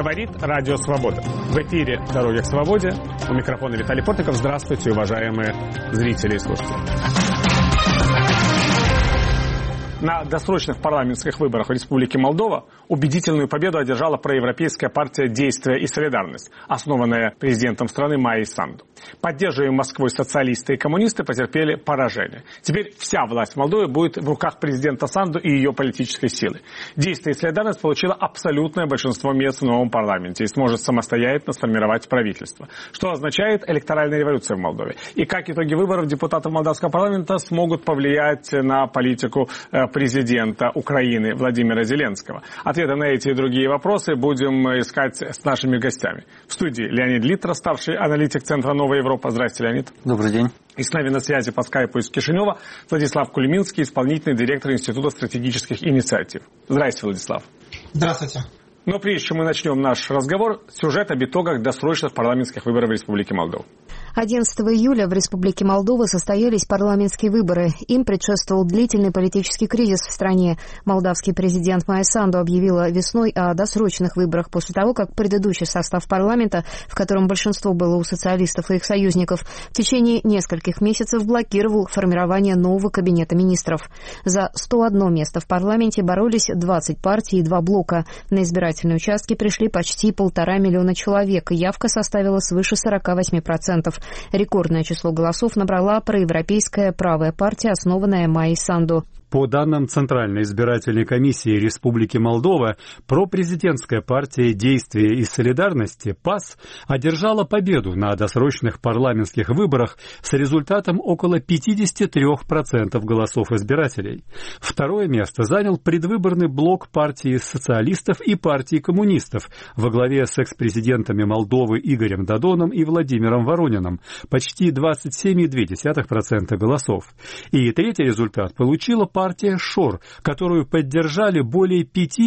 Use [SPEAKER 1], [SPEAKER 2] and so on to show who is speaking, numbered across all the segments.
[SPEAKER 1] Говорит Радио Свобода. В эфире «Дороги к свободе». У микрофона Виталий Портников. Здравствуйте, уважаемые зрители и слушатели. На досрочных парламентских выборах в Республике Молдова убедительную победу одержала проевропейская партия «Действие и солидарность», основанная президентом страны Майей Санду. Поддерживаемые Москвой социалисты и коммунисты потерпели поражение. Теперь вся власть в Молдове будет в руках президента Санду и ее политической силы. «Действие и солидарность» получила абсолютное большинство мест в новом парламенте и сможет самостоятельно сформировать правительство. Что означает электоральная революция в Молдове? И как итоги выборов депутатов молдавского парламента смогут повлиять на политику президента Украины Владимира Зеленского? Ответы на эти и другие вопросы будем искать с нашими гостями. В студии Леонид Литра, старший аналитик Центра «Новая Европа». Здравствуйте, Леонид.
[SPEAKER 2] Добрый день.
[SPEAKER 1] И с нами на связи по скайпу из Кишинева Владислав Кулеминский, исполнительный директор Института стратегических инициатив. Здравствуйте, Владислав.
[SPEAKER 3] Здравствуйте.
[SPEAKER 1] Но прежде чем мы начнем наш разговор, сюжет об итогах досрочных парламентских выборов в Республике Молдова.
[SPEAKER 4] 11 июля в Республике Молдова состоялись парламентские выборы. Им предшествовал длительный политический кризис в стране. Молдавский президент Майя Санду объявила весной о досрочных выборах после того, как предыдущий состав парламента, в котором большинство было у социалистов и их союзников, в течение нескольких месяцев блокировал формирование нового кабинета министров. За 101 место в парламенте боролись 20 партий и 2 блока. На избирательные участки пришли почти 1,5 миллиона человек. Явка составила свыше 48%. Рекордное число голосов набрала проевропейская правая партия, основанная Майей Санду.
[SPEAKER 2] По данным Центральной избирательной комиссии Республики Молдова, пропрезидентская партия «Действие и солидарности» ПАС одержала победу на досрочных парламентских выборах с результатом около 53% голосов избирателей. Второе место занял предвыборный блок партии социалистов и партии коммунистов во главе с экс-президентами Молдовы Игорем Додоном и Владимиром Ворониным, почти 27,2% голосов. И третий результат получила партия ШОР, которую поддержали более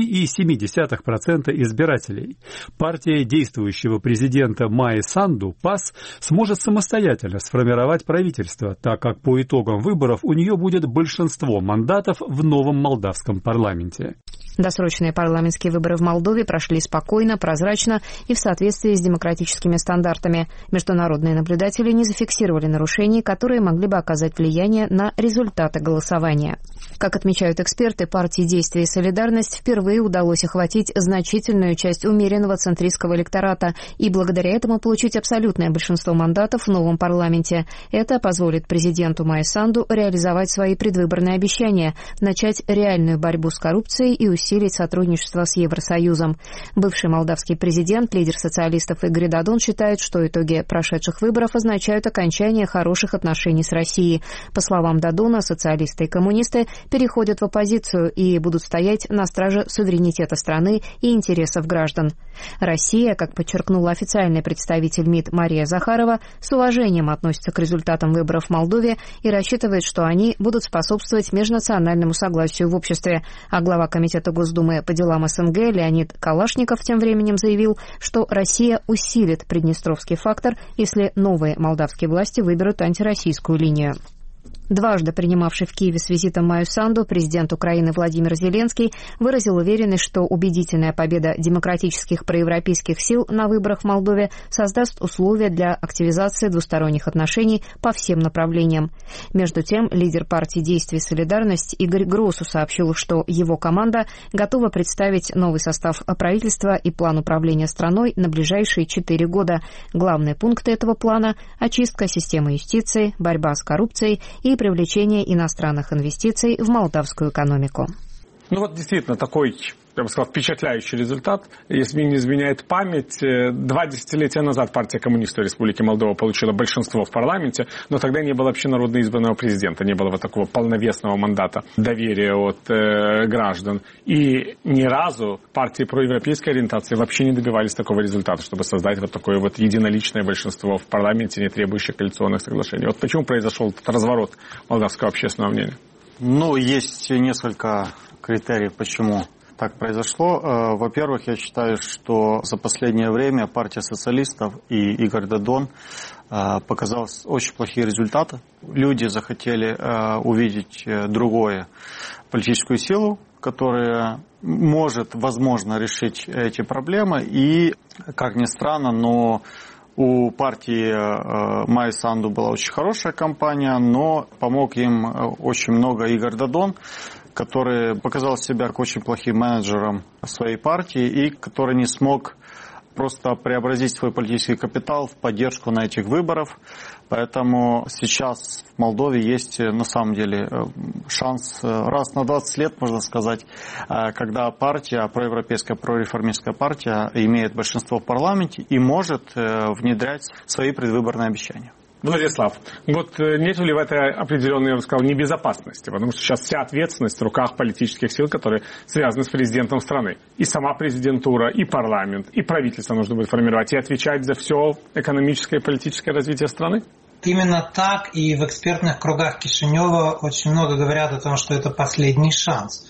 [SPEAKER 2] 5,7% избирателей. Партия действующего президента Майи Санду, ПАС, сможет самостоятельно сформировать правительство, так как по итогам выборов у нее будет большинство мандатов в новом молдавском парламенте.
[SPEAKER 4] Досрочные парламентские выборы в Молдове прошли спокойно, прозрачно и в соответствии с демократическими стандартами. Международные наблюдатели не зафиксировали нарушений, которые могли бы оказать влияние на результаты голосования. Как отмечают эксперты, партии «Действие и солидарность» впервые удалось охватить значительную часть умеренного центристского электората и благодаря этому получить абсолютное большинство мандатов в новом парламенте. Это позволит президенту Майе Санду реализовать свои предвыборные обещания, начать реальную борьбу с коррупцией и усилить сотрудничество с Евросоюзом. Бывший молдавский президент, лидер социалистов Игорь Додон считает, что итоги прошедших выборов означают окончание хороших отношений с Россией. По словам Додона, социалисты и коммунисты переходят в оппозицию и будут стоять на страже суверенитета страны и интересов граждан. Россия, как подчеркнула официальный представитель МИД Мария Захарова, с уважением относится к результатам выборов в Молдове и рассчитывает, что они будут способствовать межнациональному согласию в обществе. А глава Комитета Госдумы по делам СНГ Леонид Калашников тем временем заявил, что Россия усилит приднестровский фактор, если новые молдавские власти выберут антироссийскую линию. Дважды принимавший в Киеве с визитом Майю Санду президент Украины Владимир Зеленский выразил уверенность, что убедительная победа демократических проевропейских сил на выборах в Молдове создаст условия для активизации двусторонних отношений по всем направлениям. Между тем, лидер партии «Действие и солидарность» Игорь Гросу сообщил, что его команда готова представить новый состав правительства и план управления страной на ближайшие 4 года. Главные пункты этого плана – очистка системы юстиции, борьба с коррупцией и привлечение иностранных инвестиций в молдавскую экономику.
[SPEAKER 1] Ну вот действительно такой, я бы сказал, впечатляющий результат. Если мне не изменяет память, 2 десятилетия назад партия коммунистов Республики Молдова получила большинство в парламенте, но тогда не было общенародно избранного президента, не было вот такого полновесного мандата доверия от граждан. И ни разу партии проевропейской ориентации вообще не добивались такого результата, чтобы создать вот такое вот единоличное большинство в парламенте, не требующее коалиционных соглашений. Вот почему произошел этот разворот молдавского общественного мнения?
[SPEAKER 2] Ну, есть несколько критериев, почему так произошло. Во-первых, я считаю, что за последнее время партия социалистов и Игорь Додон показал очень плохие результаты. Люди захотели увидеть другую политическую силу,
[SPEAKER 3] которое может, возможно, решить эти проблемы. И, как ни странно, но у партии Майи Санду была очень хорошая кампания, но помог им очень много Игорь Додон, который показал себя как очень плохим менеджером своей партии и который не смог просто преобразить свой политический капитал в поддержку на этих выборах. Поэтому сейчас в Молдове есть на самом деле шанс раз на 20 лет, можно сказать, когда партия, проевропейская, прореформистская партия имеет большинство в парламенте и может внедрять свои предвыборные обещания.
[SPEAKER 1] Владислав, вот нет ли в этой определенной, я бы сказал, небезопасности? Потому что сейчас вся ответственность в руках политических сил, которые связаны с президентом страны. И сама президентура, и парламент, и правительство нужно будет формировать, и отвечать за все экономическое и политическое развитие страны?
[SPEAKER 5] Именно так, и в экспертных кругах Кишинева очень много говорят о том, что это последний шанс.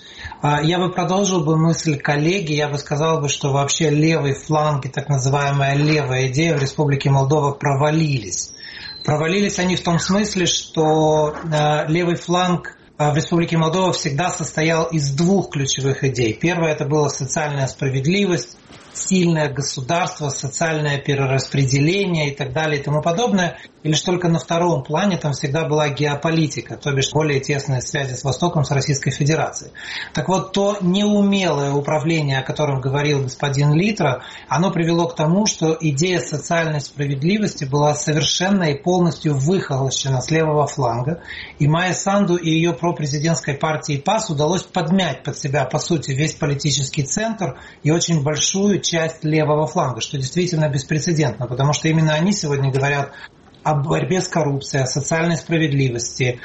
[SPEAKER 5] Я бы продолжил мысль коллеги, я бы сказал, что вообще левый фланг и так называемая левая идея в Республике Молдова провалились. Провалились они в том смысле, что левый фланг в Республике Молдова всегда состоял из двух ключевых идей. Первая – это была социальная справедливость, сильное государство, социальное перераспределение и так далее и тому подобное. И лишь только на втором плане там всегда была геополитика, то бишь более тесные связи с Востоком, с Российской Федерацией. Так вот, то неумелое управление, о котором говорил господин Литра, оно привело к тому, что идея социальной справедливости была совершенно и полностью выхолощена с левого фланга. И Майе Санду и ее пропрезидентской партии ПАС удалось подмять под себя, по сути, весь политический центр и очень большую часть левого фланга, что действительно беспрецедентно, потому что именно они сегодня говорят о борьбе с коррупцией, о социальной справедливости,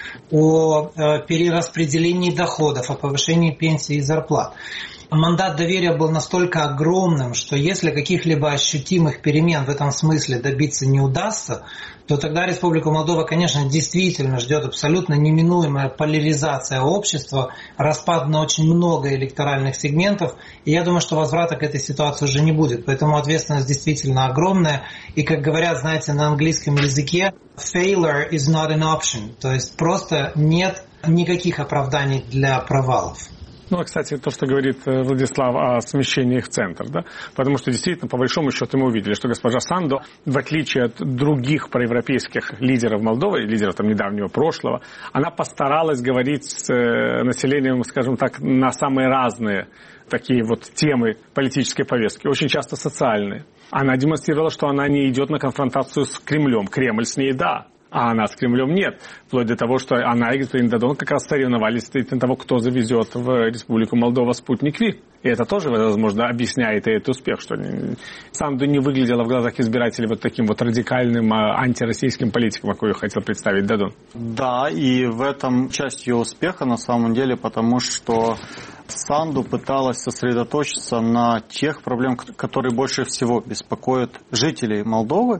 [SPEAKER 5] о перераспределении доходов, о повышении пенсий и зарплат. Мандат доверия был настолько огромным, что если каких-либо ощутимых перемен в этом смысле добиться не удастся, то тогда Республика Молдова, конечно, действительно ждет абсолютно неминуемая поляризация общества, распад на очень много электоральных сегментов, и я думаю, что возврата к этой ситуации уже не будет. Поэтому ответственность действительно огромная, и, как говорят, знаете, на английском языке, failure is not an option, то есть просто нет никаких оправданий для провалов.
[SPEAKER 1] Ну, кстати, то, что говорит Владислав о смещении в центр, да, потому что действительно, по большому счету, мы увидели, что госпожа Санду, в отличие от других проевропейских лидеров Молдовы, лидеров там недавнего прошлого, она постаралась говорить с населением, скажем так, на самые разные такие вот темы политической повестки, очень часто социальные. Она демонстрировала, что она не идет на конфронтацию с Кремлем. Кремль с ней, да. А она с Кремлем нет. Вплоть до того, что она и господин Додон как раз соревновались на того, кто завезет в Республику Молдова спутник Ви. И это тоже, возможно, объясняет и этот успех, что Санду не выглядела в глазах избирателей вот таким вот радикальным антироссийским политиком, какой хотел представить Додон.
[SPEAKER 3] Да, и в этом часть ее успеха на самом деле, потому что Санду пыталась сосредоточиться на тех проблемах, которые больше всего беспокоят жителей Молдовы.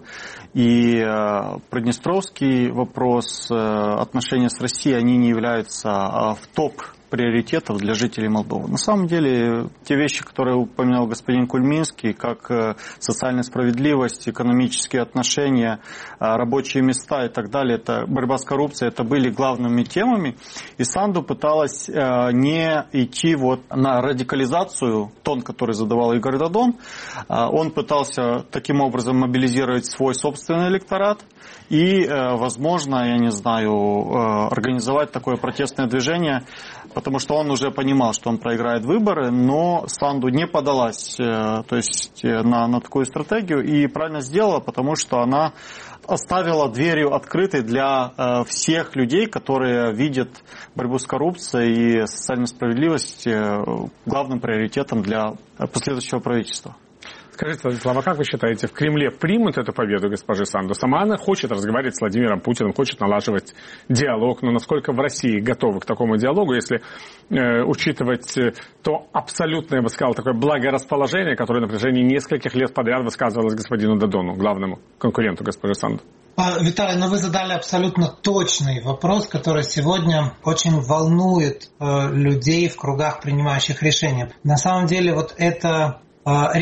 [SPEAKER 3] И Приднестровский вопрос, отношения с Россией, они не являются в топ приоритетов для жителей Молдовы. На самом деле, те вещи, которые упоминал господин Кульминский, как социальная справедливость, экономические отношения, рабочие места и так далее, это борьба с коррупцией, это были главными темами. И Санду пыталась не идти вот на радикализацию, тон, который задавал Игорь Додон. Он пытался таким образом мобилизировать свой собственный электорат и, возможно, я не знаю, организовать такое протестное движение, потому что он уже понимал, что он проиграет выборы, но Санду не подалась то есть, на такую стратегию и правильно сделала, потому что она оставила дверью открытой для всех людей, которые видят борьбу с коррупцией и социальную справедливость главным приоритетом для последующего правительства.
[SPEAKER 1] Скажите, Владислав, а как вы считаете, в Кремле примут эту победу госпожи Санду? Сама она хочет разговаривать с Владимиром Путиным, хочет налаживать диалог, но насколько в России готовы к такому диалогу, если учитывать то абсолютное, я бы сказал, такое благорасположение, которое на протяжении нескольких лет подряд высказывалось господину Додону, главному конкуренту госпожи Санду?
[SPEAKER 5] Виталий, вы задали абсолютно точный вопрос, который сегодня очень волнует людей в кругах принимающих решения. На самом деле, вот это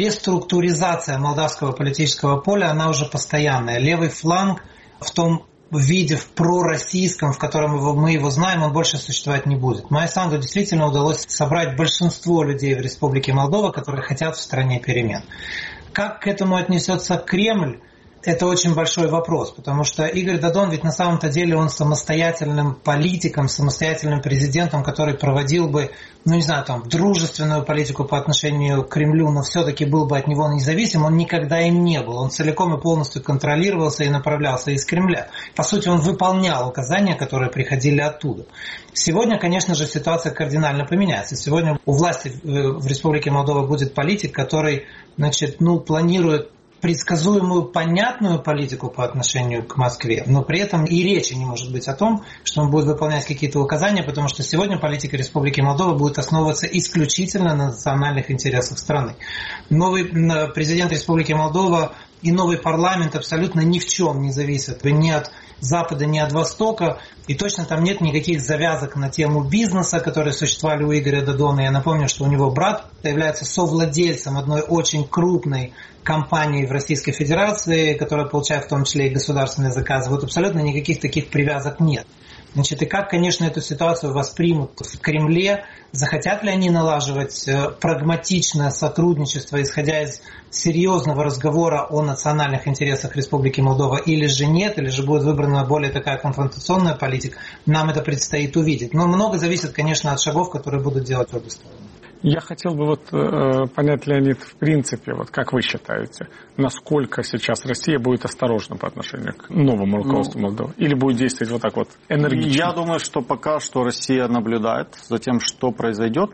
[SPEAKER 5] реструктуризация молдавского политического поля, она уже постоянная. Левый фланг в том виде, в пророссийском, в котором мы его знаем, он больше существовать не будет. Майя Санду действительно удалось собрать большинство людей в Республике Молдова, которые хотят в стране перемен. Как к этому отнесется Кремль? Это очень большой вопрос, потому что Игорь Додон ведь на самом-то деле он самостоятельным политиком, самостоятельным президентом, который проводил бы, дружественную политику по отношению к Кремлю, но все-таки был бы от него независим, он никогда им не был. Он целиком и полностью контролировался и направлялся из Кремля. По сути, он выполнял указания, которые приходили оттуда. Сегодня, конечно же, ситуация кардинально поменяется. Сегодня у власти в Республике Молдова будет политик, который, планирует предсказуемую, понятную политику по отношению к Москве, но при этом и речи не может быть о том, что он будет выполнять какие-то указания, потому что сегодня политика Республики Молдова будет основываться исключительно на национальных интересах страны. Новый президент Республики Молдова и новый парламент абсолютно ни в чем не зависят ни от Запада, ни от Востока, и точно там нет никаких завязок на тему бизнеса, которые существовали у Игоря Додона. Я напомню, что у него брат является совладельцем одной очень крупной компании в Российской Федерации, которая получает в том числе и государственные заказы. Вот абсолютно никаких таких привязок нет. И как, конечно, эту ситуацию воспримут в Кремле, захотят ли они налаживать прагматичное сотрудничество, исходя из серьезного разговора о национальных интересах Республики Молдова, или же нет, или же будет выбрана более такая конфронтационная политика, нам это предстоит увидеть. Но много зависит, конечно, от шагов, которые будут делать обе стороны.
[SPEAKER 1] Я хотел бы понять, Леонид, в принципе, как вы считаете, насколько сейчас Россия будет осторожна по отношению к новому руководству Молдовы? Или будет действовать энергично?
[SPEAKER 3] Я думаю, что пока что Россия наблюдает за тем, что произойдет,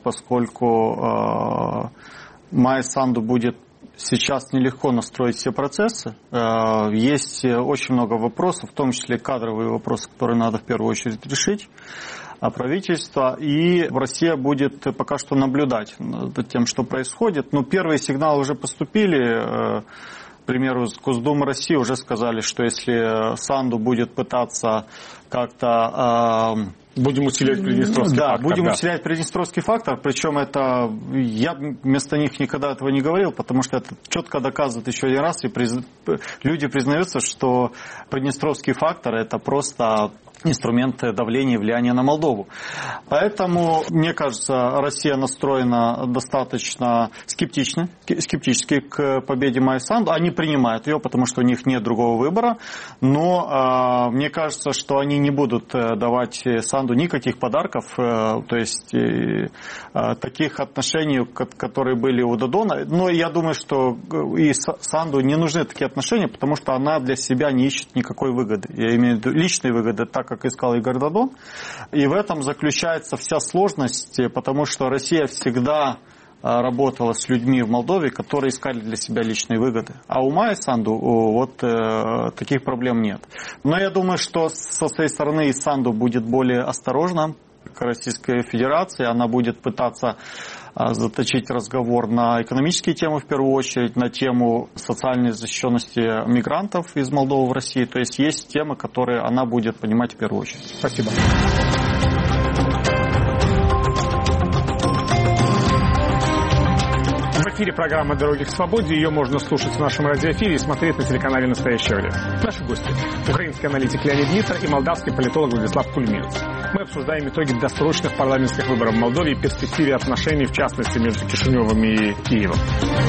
[SPEAKER 3] поскольку Майя Санду будет сейчас нелегко настроить все процессы. Есть очень много вопросов, в том числе кадровые вопросы, которые надо в первую очередь решить. Правительства, и Россия будет пока что наблюдать за тем, что происходит. Первые сигналы уже поступили. К примеру, из Госдумы России уже сказали, что если Санду будет пытаться как-то...
[SPEAKER 1] Будем усиливать приднестровский фактор.
[SPEAKER 3] Будем усилять приднестровский фактор, причем это я вместо них никогда этого не говорил, потому что это четко доказывает еще один раз, и люди признаются, что приднестровский фактор это просто инструмент давления и влияния на Молдову. Поэтому, мне кажется, Россия настроена достаточно скептически к победе Майи Санду. Они принимают ее, потому что у них нет другого выбора. Но мне кажется, что они не будут давать Санду никаких подарков. То есть таких отношений, которые были у Додона. Но я думаю, что и Санду не нужны такие отношения, потому что она для себя не ищет никакой выгоды. Я имею в виду личной выгоды, так как искал Игорь Додон. И в этом заключается вся сложность, потому что Россия всегда работала с людьми в Молдове, которые искали для себя личные выгоды. А у Майи Санду таких проблем нет. Но я думаю, что со своей стороны и Санду будет более осторожна к Российской Федерации. Она будет пытаться заточить разговор на экономические темы в первую очередь, на тему социальной защищенности мигрантов из Молдовы в России. То есть есть темы, которые она будет понимать в первую очередь.
[SPEAKER 1] Спасибо. В эфире программа «Дороги к свободе». Ее можно слушать в нашем радиоэфире и смотреть на телеканале «Настоящее время». Наши гости – украинский аналитик Леонид Нитер и молдавский политолог Владислав Кульминц. Мы обсуждаем итоги досрочных парламентских выборов в Молдове и перспективе отношений, в частности, между Кишиневым и Киевом.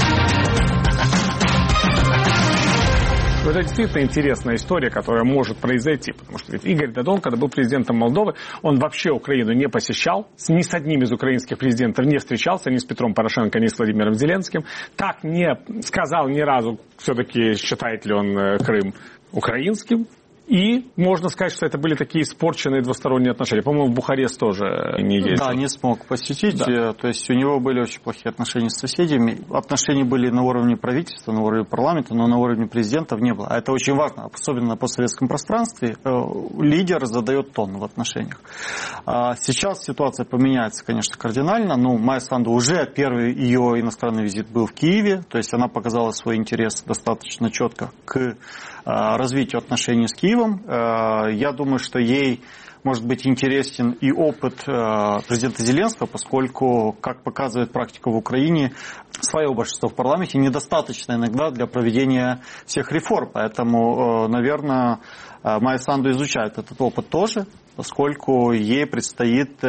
[SPEAKER 1] Это действительно интересная история, которая может произойти, потому что ведь Игорь Додон, когда был президентом Молдовы, он вообще Украину не посещал, ни с одним из украинских президентов не встречался, ни с Петром Порошенко, ни с Владимиром Зеленским, так не сказал ни разу, все-таки считает ли он Крым украинским. И можно сказать, что это были такие испорченные двусторонние отношения. По-моему, в Бухарест тоже не ездил.
[SPEAKER 3] Да, не смог посетить. Да. То есть у него были очень плохие отношения с соседями. Отношения были на уровне правительства, на уровне парламента, но на уровне президентов не было. А это очень важно, особенно на постсоветском пространстве. Лидер задает тон в отношениях. Сейчас ситуация поменяется, конечно, кардинально. Майя Санду уже первый ее иностранный визит был в Киеве. То есть она показала свой интерес достаточно четко к развитию отношений с Киевом. Я думаю, что ей может быть интересен и опыт президента Зеленского, поскольку, как показывает практика в Украине, свое большинство в парламенте недостаточно иногда для проведения всех реформ. Поэтому, наверное, Майя Санду изучает этот опыт тоже, поскольку ей предстоит,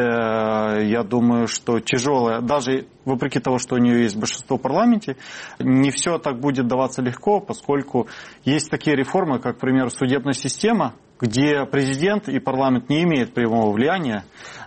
[SPEAKER 3] я думаю, что тяжелое, даже вопреки того, что у нее есть большинство в парламенте, не все так будет даваться легко, поскольку есть такие реформы, как, к примеру, судебная система, где президент и парламент не имеют прямого влияния,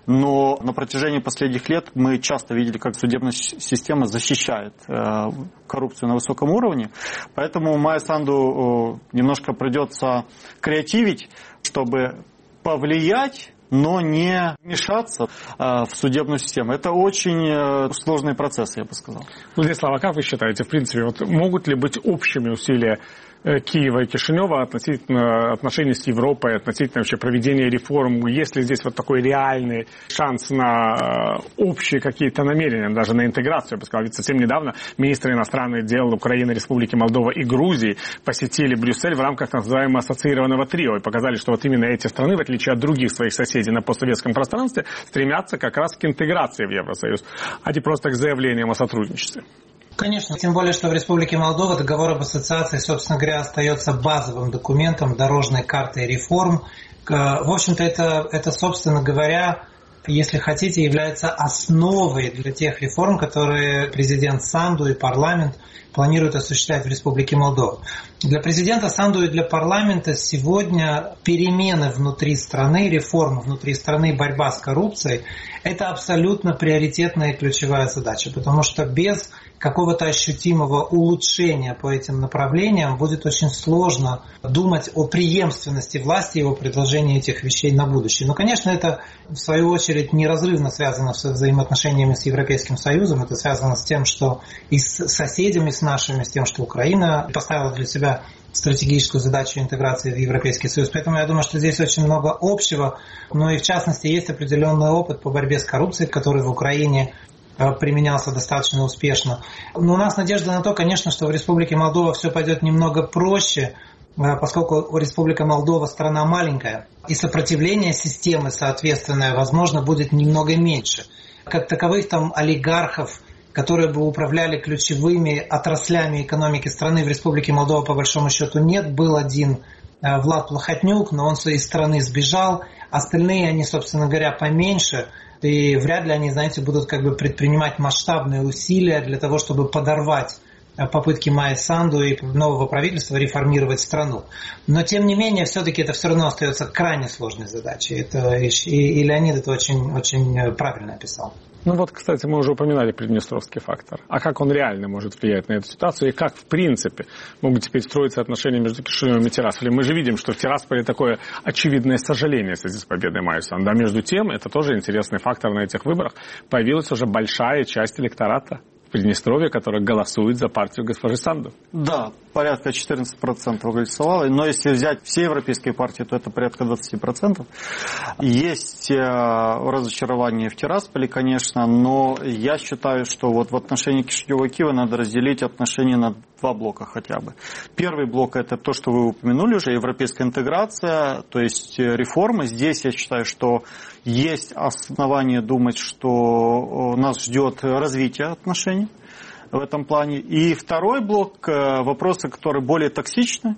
[SPEAKER 3] но на протяжении последних лет мы часто видели, как судебная система защищает коррупцию на высоком уровне. Поэтому Майе Санду немножко придется креативить, чтобы повлиять, но не вмешаться в судебную систему. Это очень сложный процесс, я бы сказал.
[SPEAKER 1] Владислав, а как вы считаете, в принципе, могут ли быть общими усилия Киева и Кишинева относительно отношений с Европой, относительно вообще проведения реформ? Есть ли здесь такой реальный шанс на общие какие-то намерения, даже на интеграцию? Я бы сказал, ведь совсем недавно министры иностранных дел Украины, Республики Молдова и Грузии посетили Брюссель в рамках так называемого ассоциированного трио и показали, что вот именно эти страны, в отличие от других своих соседей на постсоветском пространстве, стремятся как раз к интеграции в Евросоюз, а не просто к заявлениям о сотрудничестве.
[SPEAKER 5] Конечно, тем более, что в Республике Молдова договор об ассоциации, собственно говоря, остается базовым документом дорожной карты реформ. В общем-то, это, собственно говоря, если хотите, является основой для тех реформ, которые президент Санду и парламент планируют осуществлять в Республике Молдова. Для президента Санду и для парламента сегодня перемены внутри страны, реформы внутри страны, борьба с коррупцией – это абсолютно приоритетная и ключевая задача, потому что без какого-то ощутимого улучшения по этим направлениям будет очень сложно думать о преемственности власти и о предложении этих вещей на будущее. Но, конечно, это, в свою очередь, неразрывно связано с взаимоотношениями с Европейским Союзом. Это связано с тем, что и с соседями, с нашими, с тем, что Украина поставила для себя стратегическую задачу интеграции в Европейский Союз. Поэтому я думаю, что здесь очень много общего. Но и в частности есть определенный опыт по борьбе с коррупцией, который в Украине применялся достаточно успешно. Но у нас надежда на то, конечно, что в Республике Молдова все пойдет немного проще, поскольку Республика Молдова страна маленькая, и сопротивление системы, соответственно, возможно, будет немного меньше. Как таковых там олигархов, которые бы управляли ключевыми отраслями экономики страны в Республике Молдова, по большому счету нет. Был один Влад Плохотнюк, но он из страны сбежал. Остальные, они, собственно говоря, поменьше. И вряд ли они, знаете, будут предпринимать масштабные усилия для того, чтобы подорвать попытки Майи Санду и нового правительства реформировать страну. Но, тем не менее, все-таки это все равно остается крайне сложной задачей. И Леонид это очень правильно описал.
[SPEAKER 1] Кстати, мы уже упоминали приднестровский фактор. А как он реально может влиять на эту ситуацию? И как, в принципе, могут теперь строиться отношения между Кишиневым и Тирасполем? Мы же видим, что в Тирасполе такое очевидное сожаление в связи с победой Майи Санду. А между тем, это тоже интересный фактор на этих выборах, появилась уже большая часть электората Приднестровья, которая голосует за партию госпожи Санду.
[SPEAKER 3] Да, порядка 14% голосовало, но если взять все европейские партии, то это порядка 20%. Есть разочарование в Тирасполе, конечно, но я считаю, что вот в отношении Кишинева и Киева надо разделить отношения на два блока хотя бы. Первый блок – это то, что вы упомянули уже, европейская интеграция, то есть реформы. Здесь я считаю, что есть основания думать, что нас ждет развитие отношений в этом плане. И второй блок – вопросы, которые более токсичны.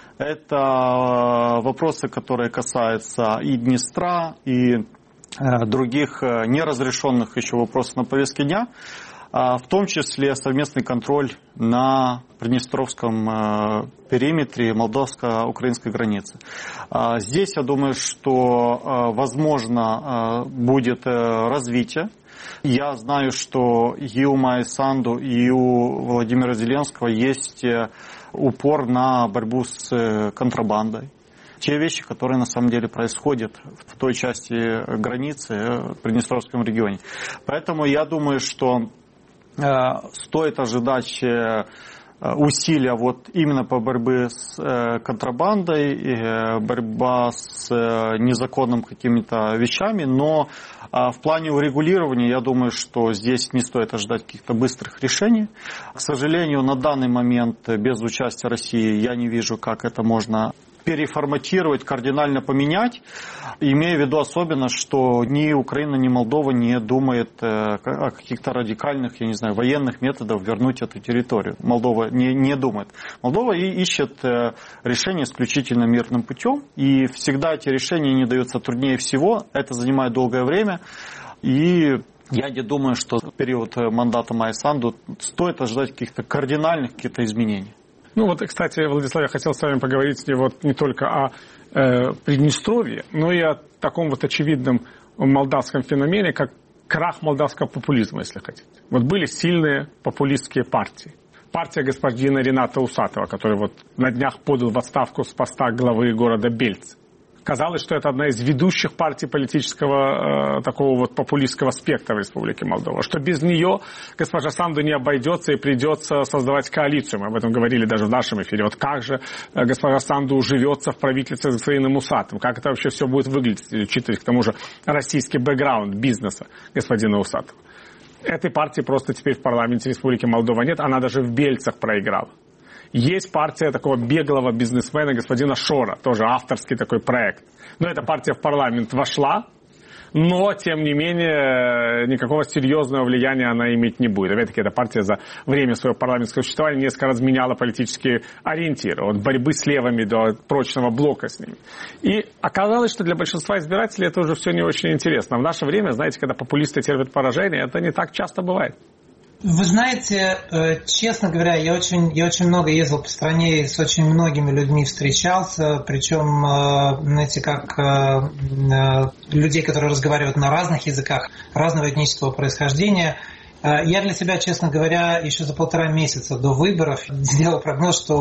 [SPEAKER 3] Это вопросы, которые касаются и Днестра, и других неразрешенных еще вопросов на повестке дня, в том числе совместный контроль на Приднестровском периметре молдавско-украинской границы. Здесь, я думаю, что возможно будет развитие. Я знаю, что и у Майи Санду, и у Владимира Зеленского есть упор на борьбу с контрабандой. Те вещи, которые на самом деле происходят в той части границы в Приднестровском регионе. Поэтому я думаю, что стоит ожидать усилия именно по борьбе с контрабандой, борьба с незаконными какими-то вещами, но в плане урегулирования я думаю, что здесь не стоит ожидать каких-то быстрых решений. К сожалению, на данный момент без участия России я не вижу, как это можно переформатировать, кардинально поменять, имея в виду особенно, что ни Украина, ни Молдова не думает о каких-то радикальных, военных методах вернуть эту территорию. Молдова не думает. Молдова ищет решение исключительно мирным путем, и всегда эти решения не даются труднее всего, это занимает долгое время, и я не думаю, что в период мандата Майи Санду стоит ожидать каких-то кардинальных изменений.
[SPEAKER 1] Кстати, Владислав, я хотел с вами поговорить не только о Приднестровье, но и о таком очевидном молдавском феномене, как крах молдавского популизма, если хотите. Были сильные популистские партии. Партия господина Рената Усатова, который на днях подал в отставку с поста главы города Бельцы. Казалось, что это одна из ведущих партий политического такого популистского спектра в Республике Молдова, что без нее госпожа Санду не обойдется и придется создавать коалицию. Мы об этом говорили даже в нашем эфире. Как же госпожа Санду уживется в правительстве с господином Усатовым? Как это вообще все будет выглядеть, учитывая к тому же российский бэкграунд бизнеса господина Усатова? Этой партии просто теперь в парламенте Республики Молдова нет, она даже в Бельцах проиграла. Есть партия такого беглого бизнесмена господина Шора, тоже авторский такой проект. Но эта партия в парламент вошла, но, тем не менее, никакого серьезного влияния она иметь не будет. Опять-таки, эта партия за время своего парламентского существования несколько раз меняла политические ориентиры. От борьбы с левыми до прочного блока с ними. И оказалось, что для большинства избирателей это уже все не очень интересно. В наше время, знаете, когда популисты терпят поражение, это не так часто бывает.
[SPEAKER 5] Вы знаете, честно говоря, я очень много ездил по стране и с очень многими людьми встречался, причем, людей, которые разговаривают на разных языках, разного этнического происхождения. Я для себя, честно говоря, еще за 1,5 месяца до выборов сделал прогноз, что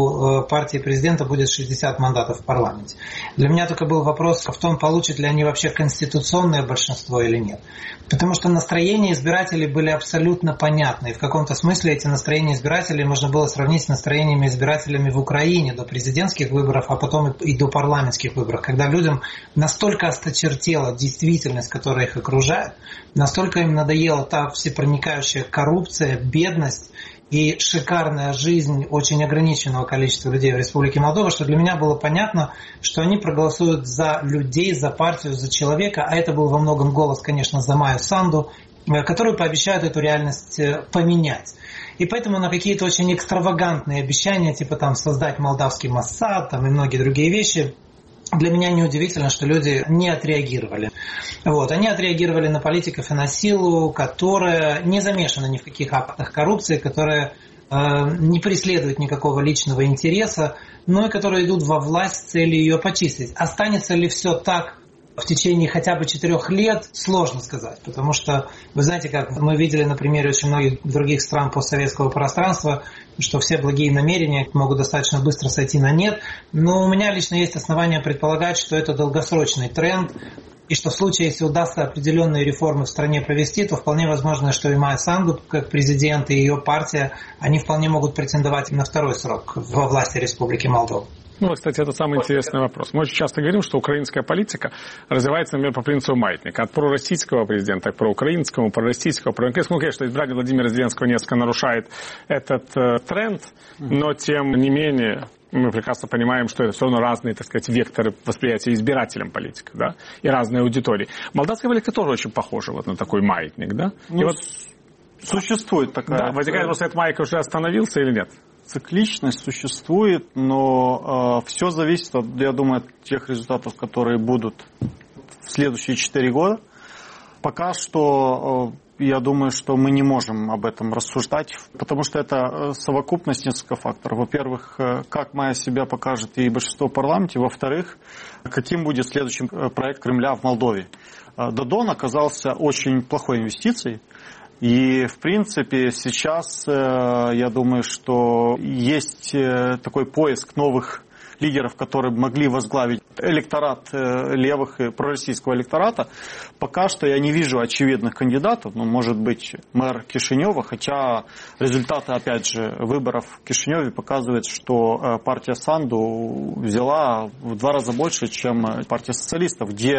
[SPEAKER 5] у партии президента будет 60 мандатов в парламенте. Для меня только был вопрос в том, получат ли они вообще конституционное большинство или нет. Потому что настроения избирателей были абсолютно понятны. И в каком-то смысле эти настроения избирателей можно было сравнить с настроениями избирателями в Украине до президентских выборов, а потом и до парламентских выборов. Когда людям настолько осточертела действительность, которая их окружает, настолько им надоела та всепроникающая коррупция, бедность и шикарная жизнь очень ограниченного количества людей в Республике Молдова, что для меня было понятно, что они проголосуют за людей, за партию, за человека, а это был во многом голос, конечно, за Майю Санду, которые пообещают эту реальность поменять. И поэтому на какие-то очень экстравагантные обещания, типа создать молдавский Моссад и многие другие вещи, для меня неудивительно, что люди не отреагировали. Они отреагировали на политиков и на силу, которая не замешана ни в каких актах коррупции, которая не преследует никакого личного интереса, но и которые идут во власть с целью ее почистить. Останется ли все так в течение хотя бы 4 лет, сложно сказать, потому что, вы знаете, как мы видели на примере очень многих других стран постсоветского пространства, что все благие намерения могут достаточно быстро сойти на нет, но у меня лично есть основания предполагать, что это долгосрочный тренд, и что в случае, если удастся определенные реформы в стране провести, то вполне возможно, что и Майя Санду, как президент, и ее партия, они вполне могут претендовать на 2-й срок во власти Республики Молдова.
[SPEAKER 1] Кстати, это самый интересный вопрос. Мы очень часто говорим, что украинская политика развивается, например, по принципу маятника. От пророссийского президента к проукраинскому, пророссийского, проукраинскому. Конечно, избрание Владимира Зеленского несколько нарушает этот тренд, но тем не менее мы прекрасно понимаем, что это все равно разные, векторы восприятия избирателям политика, да, и разные аудитории. Молдавская политика тоже очень похожа на такой маятник, да?
[SPEAKER 3] Существует такая.
[SPEAKER 1] Да, возникает вопрос, этот маятник уже остановился или нет?
[SPEAKER 3] Цикличность существует, но все зависит, я думаю, от тех результатов, которые будут в следующие 4 года. Пока что я думаю, что мы не можем об этом рассуждать, потому что это совокупность нескольких факторов. Во-первых, как Майя себя покажет и большинство в парламенте. Во-вторых, каким будет следующий проект Кремля в Молдове. Додон оказался очень плохой инвестицией. И, в принципе, сейчас, я думаю, что есть такой поиск новых лидеров, которые могли возглавить электорат левых и пророссийского электората. Пока что я не вижу очевидных кандидатов. Может быть, мэр Кишинева, хотя результаты, опять же, выборов в Кишиневе показывают, что партия Санду взяла в 2 раза больше, чем партия социалистов, где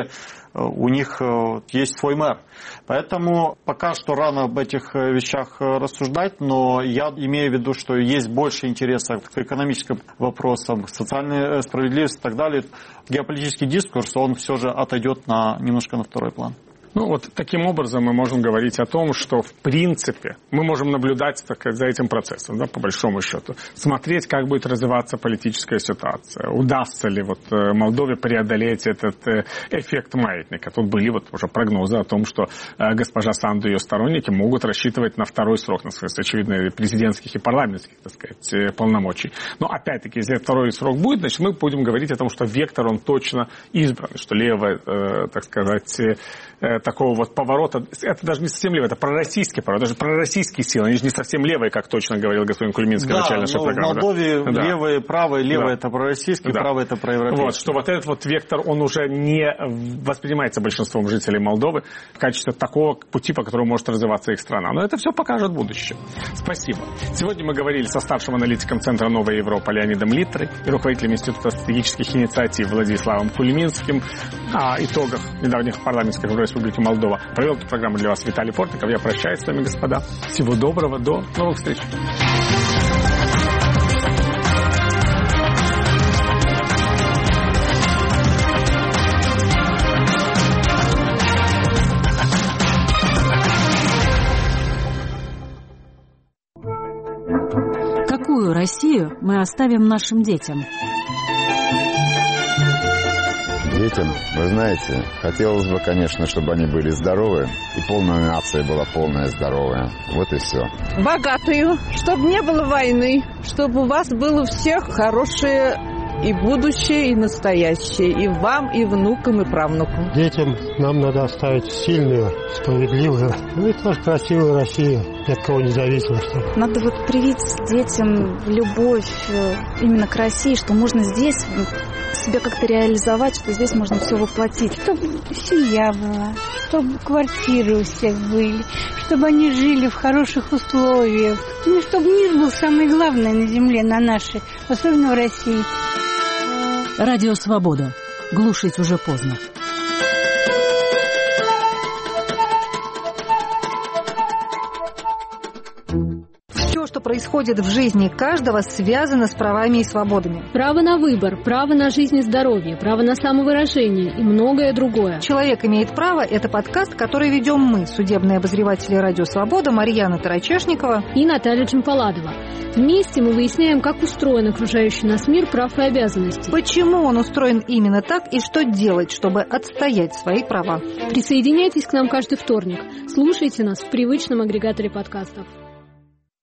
[SPEAKER 3] у них есть свой мэр. Поэтому пока что рано об этих вещах рассуждать, но я имею в виду, что есть больше интереса к экономическим вопросам, к социальной справедливости и так далее. Геополитический дискурс, он все же отойдет немножко на второй план.
[SPEAKER 1] Ну, вот таким образом мы можем говорить о том, что, в принципе, мы можем наблюдать, так сказать, за этим процессом, да, по большому счету. Смотреть, как будет развиваться политическая ситуация. Удастся ли Молдове преодолеть этот эффект маятника. Тут были уже прогнозы о том, что госпожа Санду и ее сторонники могут рассчитывать на второй срок, очевидно, президентских и парламентских, так сказать, полномочий. Но, опять-таки, если второй срок будет, значит, мы будем говорить о том, что вектор, он точно избран, что левая, так сказать, такого поворота, это даже не совсем левый, это пророссийский поворот, даже пророссийские силы, они же не совсем левые, как точно говорил господин Кульминский в начале нашей программы.
[SPEAKER 3] В Молдове левые, правые, левые это пророссийские, правые это проевропейские.
[SPEAKER 1] Что этот вектор, он уже не воспринимается большинством жителей Молдовы в качестве такого пути, по которому может развиваться их страна. Но это все покажет будущее. Спасибо. Сегодня мы говорили со старшим аналитиком Центра «Новая Европа» Леонидом Литтрой и руководителем Института стратегических инициатив Владиславом Кульминским о итогах недавних парламентских выборов Республики Молдова. Провел эту программу для вас Виталий Портников. Я прощаюсь с вами, господа. Всего доброго. До новых встреч.
[SPEAKER 6] Какую Россию мы оставим нашим детям?
[SPEAKER 7] Детям, вы знаете, хотелось бы, конечно, чтобы они были здоровы, и полная нация была полная здоровая. Вот и все.
[SPEAKER 8] Богатую, чтобы не было войны, чтобы у вас было всех хорошее и будущее, и настоящее, и вам, и внукам, и правнукам.
[SPEAKER 9] Детям нам надо оставить сильную, справедливую, и тоже красивую Россию, ни от кого не зависимо.
[SPEAKER 10] Надо привить детям любовь именно к России, что можно здесь себя как-то реализовать, что здесь можно все воплотить.
[SPEAKER 11] Чтобы семья была, чтобы квартиры у всех были, чтобы они жили в хороших условиях. Ну, чтобы мир был самое главное на земле, на нашей, особенно в России.
[SPEAKER 6] Радио «Свобода». Глушить уже поздно.
[SPEAKER 12] Все, что происходит в жизни каждого, связано с правами и свободами.
[SPEAKER 13] Право на выбор, право на жизнь и здоровье, право на самовыражение и многое другое.
[SPEAKER 12] «Человек имеет право» — это подкаст, который ведем мы, судебные обозреватели «Радио Свобода» Марьяна Тарачешникова
[SPEAKER 13] и Наталья Джампаладова. Вместе мы выясняем, как устроен окружающий нас мир прав и обязанностей.
[SPEAKER 12] Почему он устроен именно так и что делать, чтобы отстоять свои права.
[SPEAKER 13] Присоединяйтесь к нам каждый вторник. Слушайте нас в привычном агрегаторе подкастов.